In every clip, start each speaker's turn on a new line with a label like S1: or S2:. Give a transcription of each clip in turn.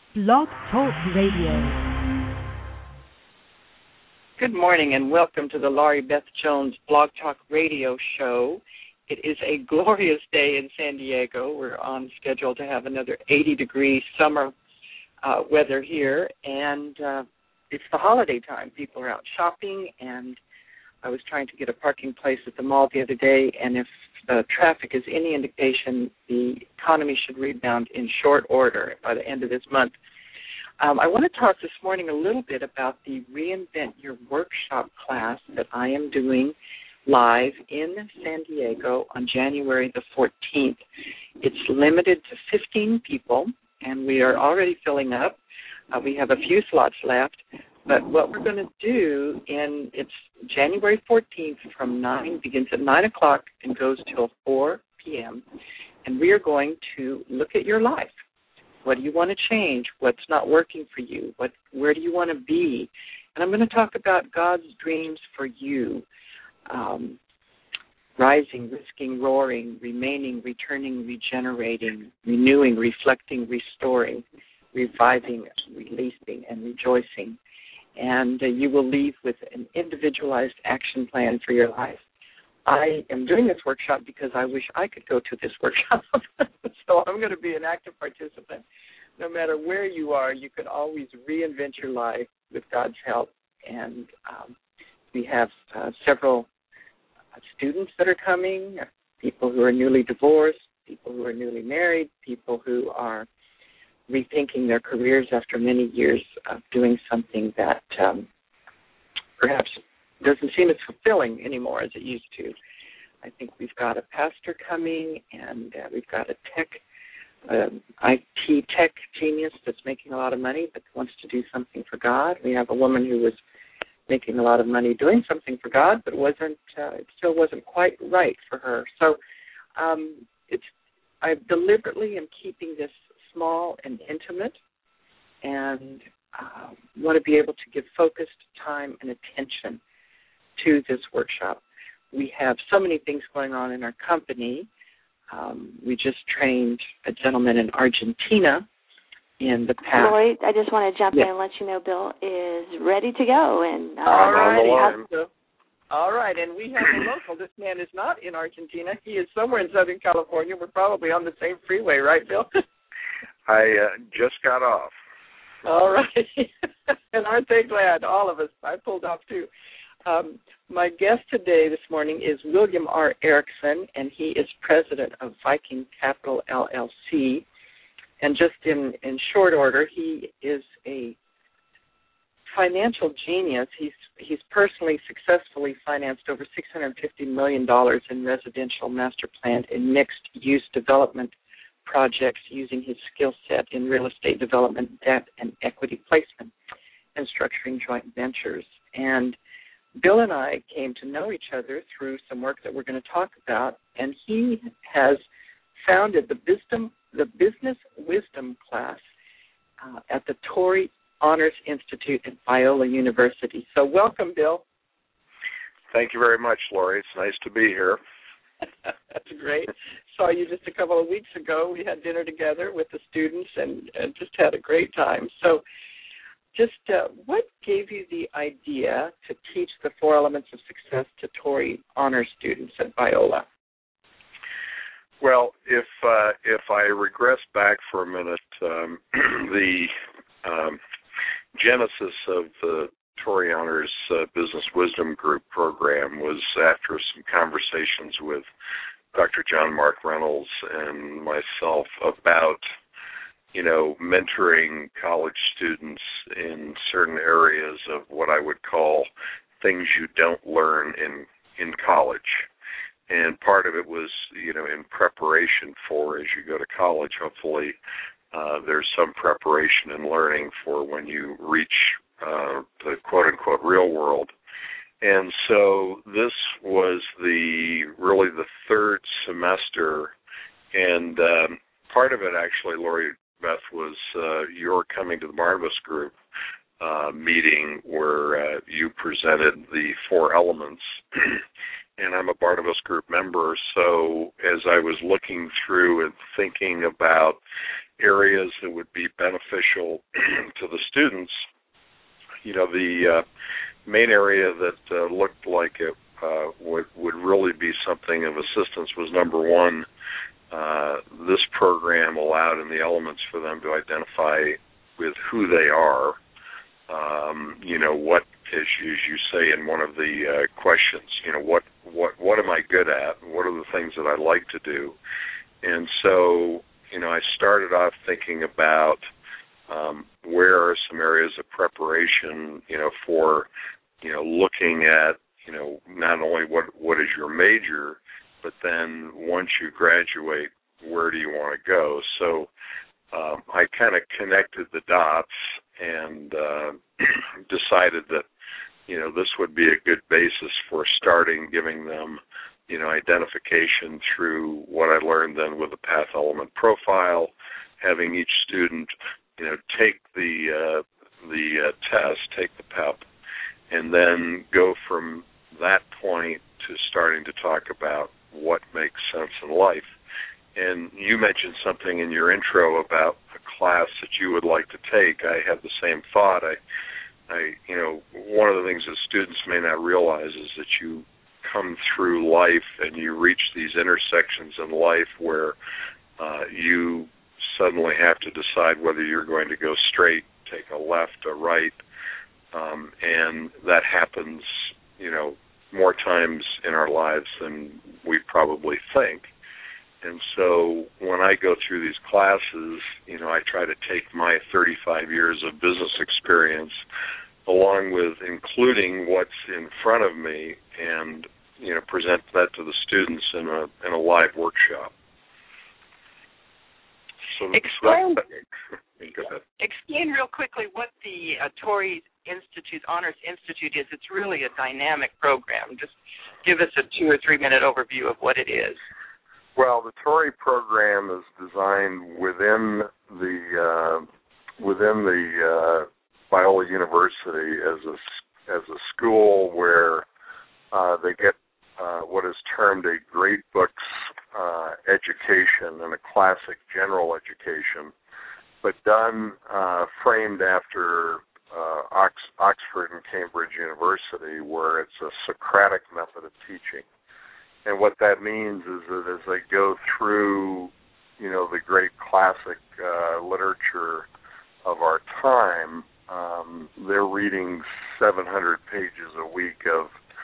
S1: Blog Talk Radio.
S2: Good morning and welcome to the Laurie Beth Jones Blog Talk Radio show. It is a glorious day in San Diego. We're on schedule to have another 80-degree summer weather here, and it's the holiday time. People are out shopping, and I was trying to get a parking place at the mall the other day, and if the traffic is any indication, the economy should rebound in short order by the end of this month. I want to talk this morning a little bit about the Reinvent Your Workshop class that I am doing live in San Diego on January the 14th. It's limited to 15 people, and we are already filling up. We have a few slots left, but what we're going to do it's January 14th begins at 9 o'clock and goes till 4 p.m., and we are going to look at your life. What do you want to change? What's not working for you? Where do you want to be? And I'm going to talk about God's dreams for you. Rising, risking, roaring, remaining, returning, regenerating, renewing, reflecting, restoring, reviving, releasing, and rejoicing. And you will leave with an individualized action plan for your life. I am doing this workshop because I wish I could go to this workshop. So I'm going to be an active participant. No matter where you are, you can always reinvent your life with God's help. And we have several students that are coming, people who are newly divorced, people who are newly married, people who are rethinking their careers after many years of doing something that perhaps doesn't seem as fulfilling anymore as it used to. I think we've got a pastor coming, and we've got a IT tech genius that's making a lot of money but wants to do something for God. We have a woman who was making a lot of money doing something for God, but it still wasn't quite right for her. So I deliberately am keeping this small and intimate, and want to be able to give focused time and attention to this workshop. We have so many things going on in our company. We just trained a gentleman in Argentina in the past.
S3: Lloyd, I just want to jump in and let you know Bill is ready to go. And
S2: all right, and we have a local. This man is not in Argentina. He is somewhere in Southern California. We're probably on the same freeway, right, Bill?
S4: I just got off.
S2: All right. And aren't they glad? All of us. I pulled off, too. My guest today this morning is William R. Erickson, and he is president of Viking Capital, LLC. And just in short order, he is a financial genius. He's personally successfully financed over $650 million in residential master planned and mixed-use development projects using his skill set in real estate development, debt, and equity placement, and structuring joint ventures. And Bill and I came to know each other through some work that we're going to talk about, and he has founded the Business Wisdom class at the Torrey Honors Institute at Biola University. So welcome, Bill.
S4: Thank you very much, Laurie. It's nice to be here.
S2: That's great. Saw you just a couple of weeks ago. We had dinner together with the students and just had a great time. So just what gave you the idea to teach the 4 elements of success to Torrey Honor students at Biola?
S4: Well, if I regress back for a minute, the genesis of the Torrey Honors Business Wisdom Group program was after some conversations with Dr. John Mark Reynolds and myself about, mentoring college students in certain areas of what I would call things you don't learn in college. And part of it was, in preparation for, as you go to college, hopefully there's some preparation and learning for when you reach the quote-unquote real world. And so this was really the third semester, and part of it actually, Laurie Beth, was your coming to the Barnabas Group meeting where you presented the 4 elements. And I'm a Barnabas Group member, so as I was looking through and thinking about areas that would be beneficial to the students. The main area that looked like it would really be something of assistance was, number one, this program allowed in the elements for them to identify with who they are. What, as you say in one of the questions, what am I good at? What are the things that I like to do? And so, I started off thinking about where are some areas of preparation, for, looking at, not only what is your major, but then once you graduate, where do you want to go? So I kind of connected the dots and decided that, this would be a good basis for starting giving them, identification through what I learned then with the Path Element Profile, having each student, take the test, take the PEP, and then go from that point to starting to talk about what makes sense in life. And you mentioned something in your intro about a class that you would like to take. I had the same thought. One of the things that students may not realize is that you come through life and you reach these intersections in life where you suddenly have to decide whether you're going to go straight, take a left, a right, and that happens, more times in our lives than we probably think. And so when I go through these classes, I try to take my 35 years of business experience along with including what's in front of me and, present that to the students in a live workshop. So
S2: explain
S4: go ahead.
S2: Explain real quickly what the Torrey Institute, Honors Institute is. It's really a dynamic program. Just give us a 2 or 3 minute overview of what it is.
S4: Well, the Torrey program is designed within the Biola University as a school where they get what is termed a grade books education and a classic general education, but done framed after Oxford and Cambridge University, where it's a Socratic method of teaching. And what that means is that as they go through, the great classic literature of our time, they're reading 700 pages a week of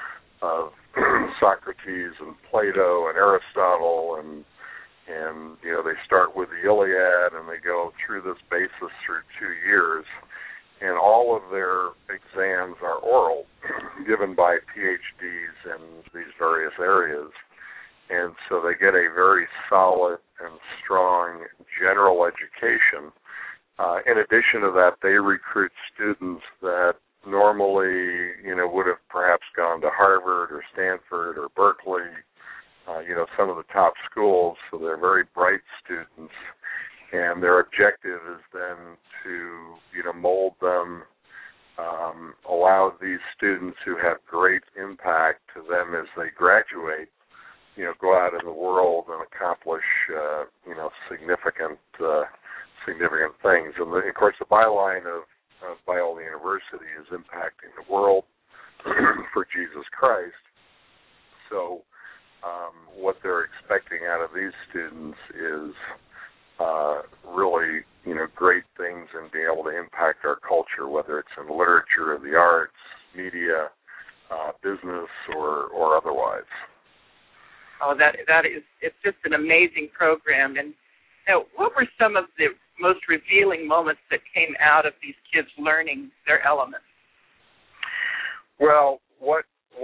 S4: Socrates and Plato and Aristotle, and they start with the Iliad and they go through this basis through 2 years, and all of their exams are oral, given by PhDs in these various areas. And so they get a very solid and strong general education. In addition to that, they recruit students that normally, would have perhaps gone to Harvard or Stanford or Berkeley, some of the top schools. So they're very bright students. And their objective is then to, mold them, allow these students who have great impact to them as they graduate, go out in the world and accomplish, significant things. And of course, the byline of Biola University is impacting the world for Jesus Christ. So what they're expecting out of these students is really, great things and being able to impact our culture, whether it's in literature or the arts, media, business, or otherwise.
S2: Oh, it's just an amazing program. And what were some of the most revealing moments that came out of these kids learning their elements?
S4: Well, what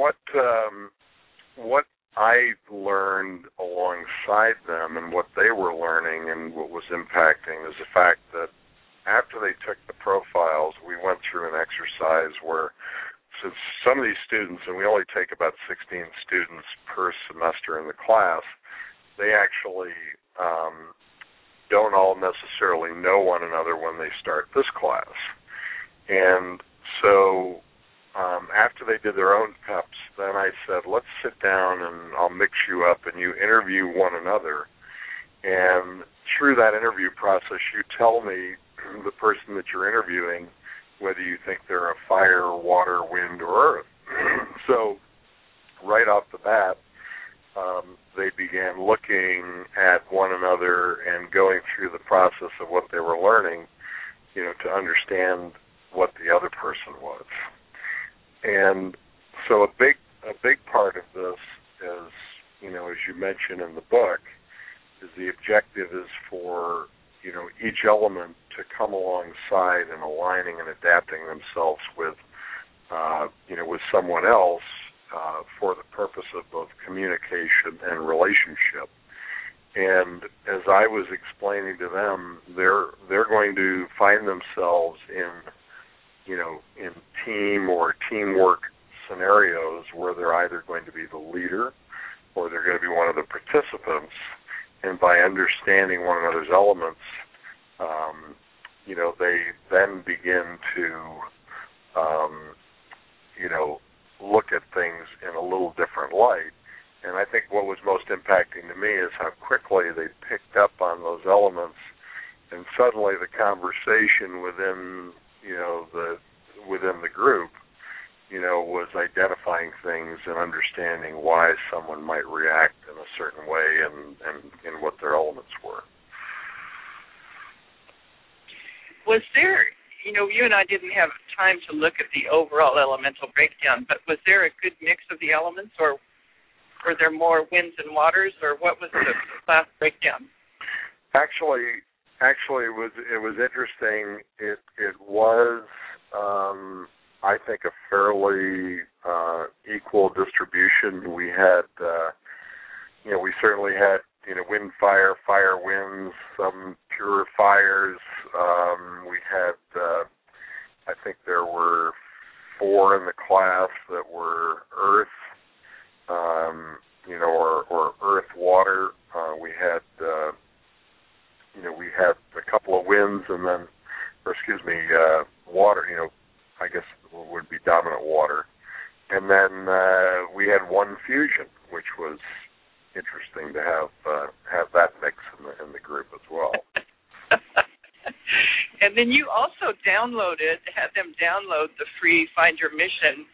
S4: I learned alongside them and what they were learning and what was impacting is the fact that after they took the profiles, we went through an exercise where, since some of these students, and we only take about 16 students per semester in the class, they actually don't all necessarily know one another when they start this class. And so after they did their own PEPs, then I said, let's sit down and I'll mix you up and you interview one another and through that interview process, you tell me, the person that you're interviewing, whether you think they're a fire, water, wind, or earth. So right off the bat, they began looking at one another and going through the process of what they were learning, to understand what the other person was. And so a big part of this is, as you mentioned in the book, is the objective is for, each element to come alongside and aligning and adapting themselves with, with someone else for the purpose of both communication and relationship. And as I was explaining to them, they're going to find themselves in team or teamwork scenarios where they're either going to be the leader or they're going to be one of the participants. And by understanding one another's elements, they then begin to, look at things in a little different light. And I think what was most impacting to me is how quickly they picked up on those elements, and suddenly the conversation within, within the group, was identifying things and understanding why someone might react in a certain way and what their elements were.
S2: Was there, you and I didn't have time to look at the overall elemental breakdown, but was there a good mix of the elements, or were there more winds and waters, or what was the class breakdown?
S4: Actually, it was interesting. It was, I think, a fairly equal distribution. We had, we certainly had, wind, fire, fire, winds, some pure fires. We had, I think there were 4 in the class that were earth, or earth, water. We had, we had a couple of winds and then, water, I guess would be dominant water. And then we had 1 fusion, which was interesting to have that mix in the group as well.
S2: And then you also had them download the free Find Your Mission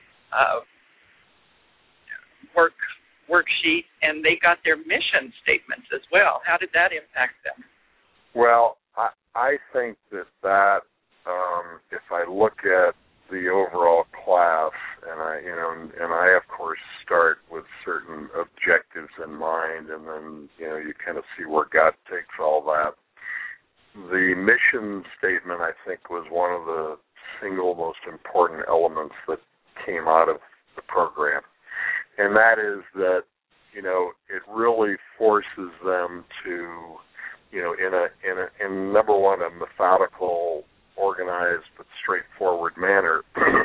S2: worksheet, and they got their mission statements as well. How did that impact them?
S4: Well, I think that if I look at the overall class, and I of course start with certain objectives in mind, and then you kind of see where God takes all that. The mission statement, I think, was one of the single most important elements that came out of the program, and that is that it really forces them to, in number one, a methodical, organized but straightforward manner,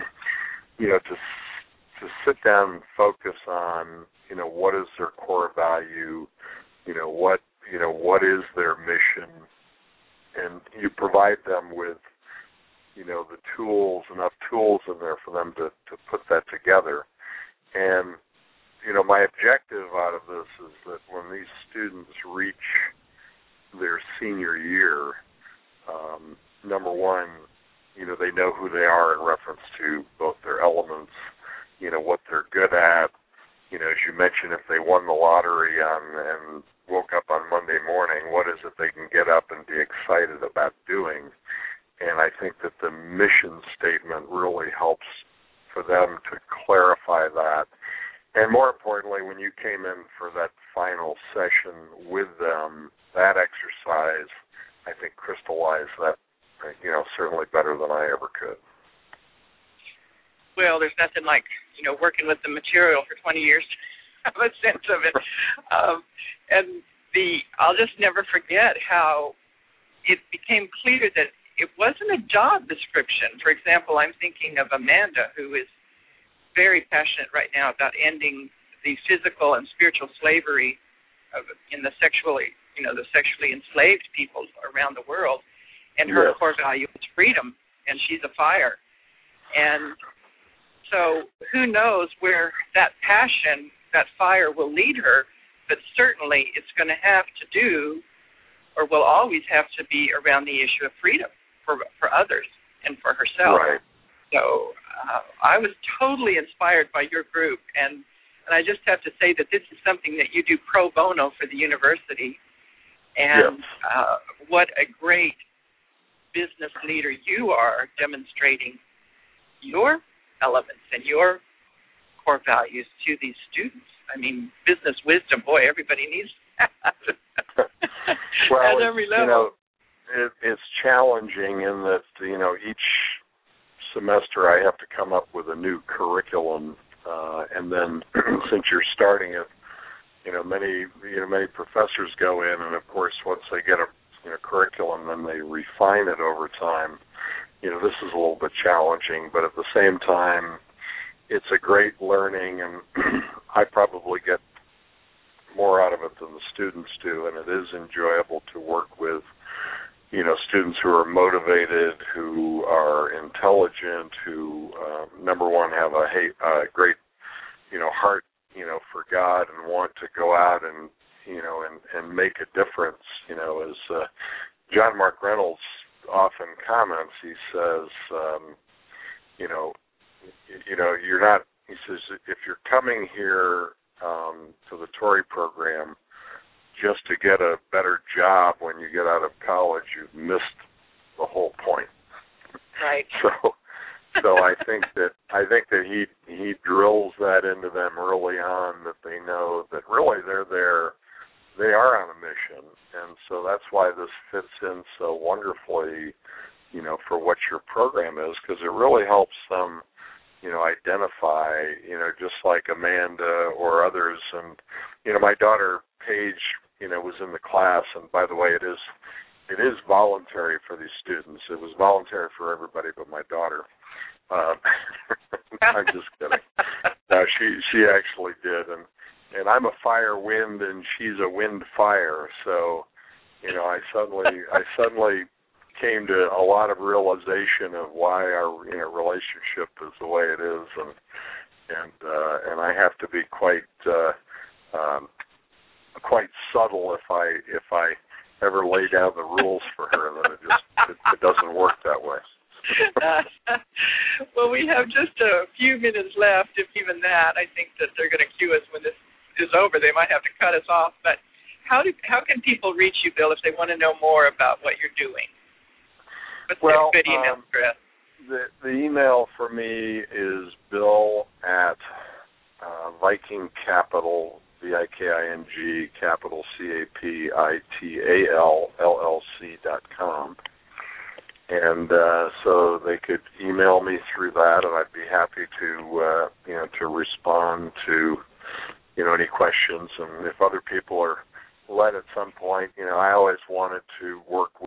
S4: to sit down and focus on, what is their core value, what is their mission, and you provide them with, the tools, enough tools in there for them to put that together. And, my objective out of this is that when these students reach their senior year, number one, they know who they are in reference to both their elements, what they're good at. As you mentioned, if they won the lottery and woke up on Monday morning, what is it they can get up and be excited about doing? And I think that the mission statement really helps for them to clarify that. And more importantly, when you came in for that final session with them, that exercise, I think, crystallized that, certainly better than I ever could.
S2: Well, there's nothing like, working with the material for 20 years to have a sense of it. I'll just never forget how it became clear that it wasn't a job description. For example, I'm thinking of Amanda, who is very passionate right now about ending the physical and spiritual slavery in the sexually enslaved peoples around the world. And her core value is freedom, and she's a fire. And so who knows where that passion, that fire will lead her, but certainly it's going to have to do or will always have to be around the issue of freedom for others and for herself.
S4: Right.
S2: So I was totally inspired by your group, and I just have to say that this is something that you do pro bono for the university, and what a great business leader you are, demonstrating your elements and your core values to these students. I mean, business wisdom, boy, everybody needs that.
S4: Well,
S2: at every level.
S4: It's challenging in that, each semester I have to come up with a new curriculum, and then since you're starting it, many professors go in, and of course once they get a curriculum, then they refine it over time. This is a little bit challenging, but at the same time, it's a great learning, and I probably get more out of it than the students do, and it is enjoyable to work with, students who are motivated, who are intelligent, who, number one, have a great, heart, for God and want to go out and, and make a difference. As John Mark Reynolds often comments, he says, you're not, he says, if you're coming here to the Torrey program just to get a better job when you get out of college, you've missed the whole point.
S2: Right.
S4: So I think that he drills that into them early on, that they know that really they're there, they are on a mission, and so that's why this fits in so wonderfully, for what your program is, because it really helps them, identify, just like Amanda or others, and my daughter Paige, was in the class, and by the way, it is voluntary for these students. It was voluntary for everybody but my daughter. I'm just kidding. No, she actually did, and I'm a fire wind, and she's a wind fire. So, I suddenly came to a lot of realization of why our relationship is the way it is, and I have to be quite subtle if I ever lay down the rules for her. That it doesn't work that way.
S2: Well, we have just a few minutes left, if even that. I think that they're going to cue us when this is over. They might have to cut us off. But how can people reach you, Bill, if they want to know more about what you're doing? What's a good email address?
S4: The email for me is bill at Viking Capital, VIKING, capital CAPITAL.LLC.com. And so they could email me through that, and I'd be happy to respond to any questions. And if other people are led at some point, I always wanted to work with